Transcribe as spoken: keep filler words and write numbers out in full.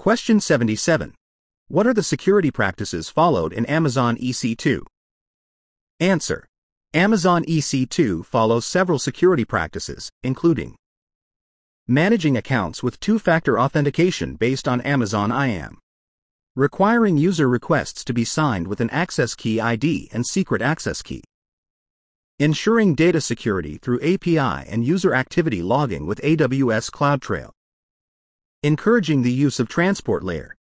Question seventy-seven. What are the security practices followed in Amazon E C two? Answer. Amazon E C two follows several security practices, including managing accounts with two-factor authentication based on Amazon I A M, requiring user requests to be signed with an access key I D and secret access key, ensuring data security through A P I and user activity logging with A W S CloudTrail, encouraging the use of transport layer